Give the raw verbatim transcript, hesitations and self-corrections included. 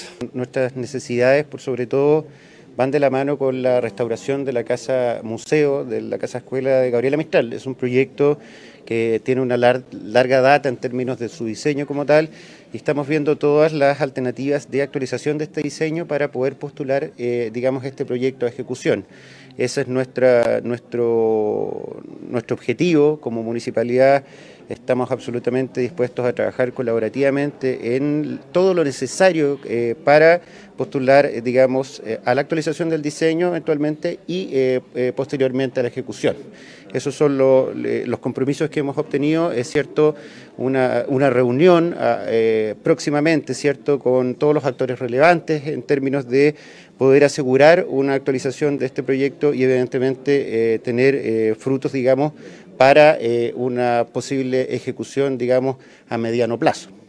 Nuestras necesidades, por sobre todo, van de la mano con la restauración de la casa museo, de la casa escuela de Gabriela Mistral. Es un proyecto que tiene una lar larga data en términos de su diseño como tal, y estamos viendo todas las alternativas de actualización de este diseño para poder postular, eh, digamos, este proyecto a ejecución. Ese es nuestra, nuestro, nuestro objetivo como municipalidad. Estamos absolutamente dispuestos a trabajar colaborativamente en todo lo necesario eh, para postular, eh, digamos, eh, a la actualización del diseño eventualmente y eh, eh, posteriormente a la ejecución. Esos son lo, le, los compromisos que hemos obtenido. Es cierto, una, una reunión eh, próximamente, cierto, con todos los actores relevantes en términos de poder asegurar una actualización de este proyecto y evidentemente eh, tener eh, frutos, digamos, para eh, una posible ejecución, digamos, a mediano plazo.